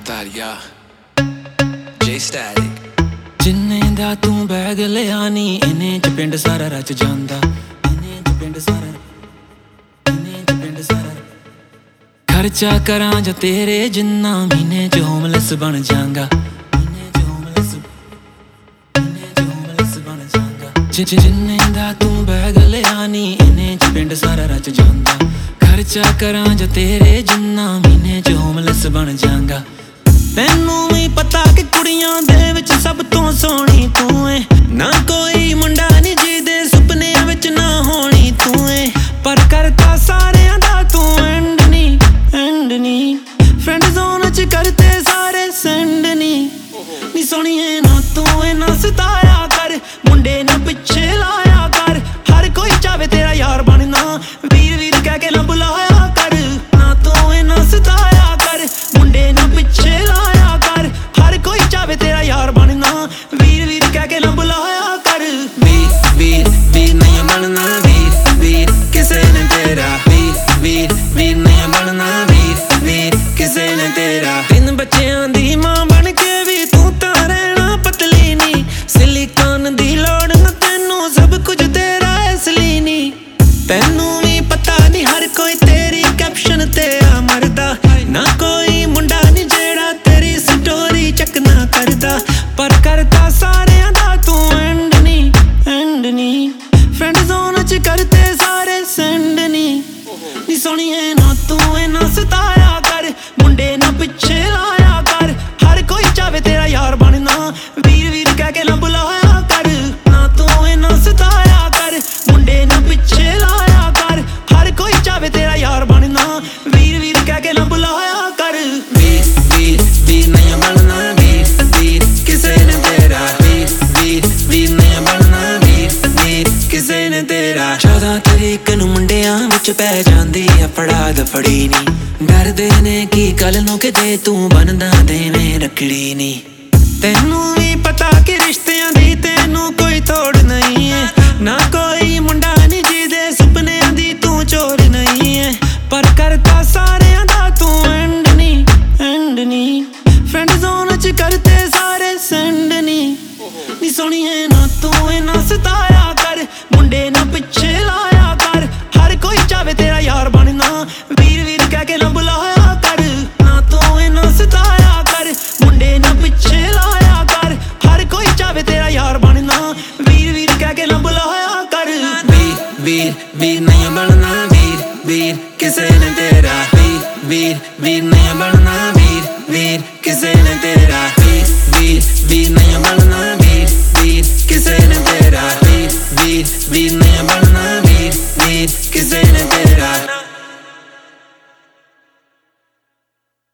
Static, yeah. J Static. ਜਿੰਨੇ ਦਾ ਤੂੰ bag ਲਿਆ ਨੀ ਇਹਨੇ ਚ ਪਿੰਡ ਸਾਰਾ ਰਚ ਜਾਂਦਾ, ਇਹਨੇ ਚ ਪਿੰਡ ਸਾਰਾ, ਇਹਨੇ ਚ ਪਿੰਡ ਸਾਰਾ। ਖਰਚਾ ਕਰਾਂ ਜਾਂ ਤੇਰੇ ਜਿੰਨਾ ਮਹੀਨੇ ਚ ਹੋਮਲੈਸ ਬਣ ਜਾਂਗਾ, ਮਹੀਨੇ ਚ ਹੋਮਲੈਸ, ਮਹੀਨੇ ਚ ਹੋਮਲੈਸ ਬਣ ਜਾਂਗਾ। ਜਿੰਨੇ ਦਾ ਤੂੰ ਬੈਗ ਲਿਆ ਨੀ ਇਹਨੇ ਚ ਪਿੰਡ ਸਾਰਾ ਰਚ ਜਾਂਦਾ। ਖਰਚਾ ਕਰਾਂ ਜਾਂ ਤੇਰੇ ਜਿੰਨਾ ਮਹੀਨੇ ਚ ਹੋਮਲੈਸ ਬਣ ਜਾਂਗਾ। ਤੈਨੂੰ ਵੀ ਪਤਾ ਕਿ ਕੁੜੀਆਂ ਦੇ ਵਿੱਚ ਸਭ ਤੋਂ ਸੋਹਣੀ ਤੂੰ ਏ, ਨਾ ਕੋਈ ਮੁੰਡਾ ਨੀ ਜਿਹਦੇ ਸੁਪਨਿਆਂ ਵਿੱਚ ਨਾ ਹੋਣੀ ਤੂੰ ਏ। ਪਰ ਕਰਤਾ ਸਾਰਿਆਂ ਦਾ ਤੂੰ ਐਂਡ ਨੀ, ਐਂਡ ਨੀ। ਫਰੈਂਡ ਜ਼ੋਨ ਚ ਕਰਤੇ ਸਾਰੇ ਸੈਂਡ ਨੀ। ਨੀ ਸੋਹਣੀਏ ਨਾ ਤੂੰ ਏ, ਨਾ ਸਤਾਇਆ ਕਰ, ਮੁੰਡੇ ਨਾ ਪਿੱਛੇ ਲਾਇਆ ਕਰ। ਹਰ ਕੋਈ ਚਾਵੇ ਤੇਰਾ ਯਾਰ ਬਣਨਾ, ਵੀਰ ਵੀਰ ਕਹਿ ਕੇ ਨਾ ਬੁਲਾਇਆ ਕਰ। ਨਾ ਤੂੰ ਏ, ਨਾ ਸਤਾਇਆ ਕਰ, ਮੁੰਡੇ ਨਾ ਪਿੱਛੇ ਲਾਇਆ ਕਰ। ਹਰ ਕੋਈ ਚਾਵੇ ਤੇਰਾ ਯਾਰ ਬਣਨਾ, ਵੀਰ ਵੀਰ ਕਹਿ ਕੇ ਨਾ ਬੁਲਾਇਆ ਕਰ। ਵੀਰ ਵੀਰ ਵੀਰ ਨਹੀਂ ਬਣਨਾ, ਵੀਰ ਵੀਰ ਕਿਸੇ ਨੇ ਤੇਰਾ। ਵੀਰ ਵੀਰ ਵੀਰ ਨਹੀਂ ਬਣਨਾ, ਵੀਰ ਵੀਰ ਕਿਸੇ ਨੇ ਤੇਰਾ। ਤਿੰਨ ਬੱਚਿਆਂ ਦੀ ਮਾਂ ਬਣ ਕੇ ਵੀ ਤੂੰ ਤਾਂ ਰਹਿਣਾ ਪਤਲੀ ਨੀ। ਸਿਲੀਕਾਨ ਦੀ ਲੋੜ ਨਾ ਤੈਨੂੰ, ਸਭ ਕੁਝ ਤੇਰਾ ਅਸਲੀ ਨੀ। ਤੈਨੂੰ ਵੀ ਪਤਾ ਨੀ ਹਰ ਕੋਈ ਤੇਰੀ ਕੈਪਸ਼ਨ ਤੇ ਆ ਮਰਦਾ। ਨਾ ਕੋਈ ਮੁੰਡਾ ਨੀ ਜਿਹੜਾ ਤੇਰੀ ਸਟੋਰੀ ਚੱਕ ਨਾ ਕਰਦਾ। ਪਰ ਕਰਤਾ ਸਾਰਿਆਂ ਦਾ ਤੂੰ ਐਂਡ ਨੀ, ਐਂਡ ਨੀ। ਫਰੈਂਡ ਜ਼ੋਨ ਚ ਕਰਤੇ ਸਾਰੇ ਸੈਂਡ ਨੀ। ਨੀ ਸੋਹਣੀਏ ਨਾ ਤੂੰ ਏ, ਨਾ ਸਤਾਇਆ ਕਰ, ਮੁੰਡੇ ਨਾ ਪਿੱਛੇ ਲਾਇਆ ਕਰ। ਹਰ ਕੋਈ ਚਾਵੇ ਤੇਰਾ ਯਾਰ ਬਣਨਾ, ਵੀਰ ਵੀਰ ਕਹਿ ਕੇ ਨਾ ਬੁਲਾਇਆ ਕਰ। ਨਾ ਤੂੰ ਏ, ਨਾ ਸਤਾਇਆ ਕਰ, ਮੁੰਡੇ ਨਾ ਪਿੱਛੇ ਲਾਇਆ ਕਰ। ਹਰ ਕੋਈ ਚਾਵੇ ਤੇਰਾ ਯਾਰ ਬਣਨਾ, ਵੀਰ ਵੀਰ ਕਹਿ ਕੇ ਨਾ ਬੁਲਾਇਆ ਕਰ। ਵੀਰ ਵੀਰ ਵੀਰ ਨਹੀਂ ਬਣਨਾ, ਵੀਰ ਵੀਰ ਕਿਸੇ ਨੇ ਤੇਰਾ। ਵੀਰ ਵੀਰ ਵੀਰ ਨਹੀਂ ਬਣਨਾ, ਵੀਰ ਵੀਰ ਕਿਸੇ ਨੇ ਤੇਰਾ। 14 ਤਰੀਕ ਨੂੰ ਮੁੰਡਿਆਂ ਵਿੱਚ ਪੈ ਜਾਂਦੀ ਆ ਫੜਾ ਦਫੜੀ ਨੀ। ਡਰਦੇ ਨੇ ਕਿ ਕੱਲ ਨੂੰ ਕਿਤੇ ਤੂੰ ਬਣਦਾ ਦੇਵੇਂ ਰੱਖੜੀ ਨੀ। ਤੈਨੂੰ ਵੀ ਪਤਾ ਕਿ ਰਿਸ਼ਤਿਆਂ ਦੀ ਤੈਨੂੰ ਕੋਈ ਤੋੜ ਨਹੀਂ ਏ। ਨਾ ਕੋਈ ਮੁੰਡਾ ਨੀ ਜਿਹਦੇ ਸੁਪਨਿਆਂ ਦੀ ਤੂੰ ਚੋਰ ਨਹੀਂ ਏ। ਪਰ ਕਰਤਾ ਸਾਰਿਆਂ ਦਾ ਤੂੰ ਐਂਡ ਨੀ, ਐਂਡ ਨੀ। ਫਰੈਂਡ ਜ਼ੋਨ ਚ ਕਰਤੇ ਸਾਰੇ ਸੈਂਡ ਨੀ। ਨੀ ਸੋਹਣੀਏ ਨਾ ਤੂੰ ਏ, ਨਾ ਸਤਾਇਆ ਕਰ, ਮੁੰਡੇ ਨਾ ਪਿੱਛੇ ਲਾਇਆ ਕਰ। ਹਰ ਕੋਈ ਚਾਵੇ ਤੇਰਾ ਯਾਰ ਬਣਨਾ, ਵੀਰ ਵੀਰ ਕਹਿ ਕੇ ਨਾ ਬੁਲਾਇਆ ਕਰ। ਨਾ ਤੂੰ ਏ, ਨਾ ਸਤਾਇਆ ਕਰ, ਮੁੰਡੇ ਨਾ ਪਿੱਛੇ ਲਾਇਆ ਕਰ। ਹਰ ਕੋਈ ਚਾਵੇ ਤੇਰਾ ਯਾਰ ਬਣਨਾ, ਵੀਰ ਵੀਰ ਕਹਿ ਕੇ ਨਾ ਬੁਲਾਇਆ ਕਰ। ਵੀਰ ਵੀਰ ਵੀਰ ਨਹੀਂ ਬਣਨਾ, ਵੀਰ ਵੀਰ ਕਿਸੇ ਨੇ ਤੇਰਾ। ਵੀਰ ਵੀਰ ਵੀਰ ਨਹੀਂ ਬਣਨਾ, ਵੀਰ ਵੀਰ ਕਿਸੇ ਨੇ ਤੇਰਾ। ਵੀਰ ਵੀਰ ਵੀਰ ਨਹੀਂ ਬਣਨਾ, ਵੀਰ ਵੀਰ ਕਿਸੇ ਨੇ ਤੇਰਾ। ਵੀਰ ਵੀਰ ਵੀਰ ਨਹੀਂ ਬਣਨਾ, ਵੀਰ ਵੀਰ ਕਿਸੇ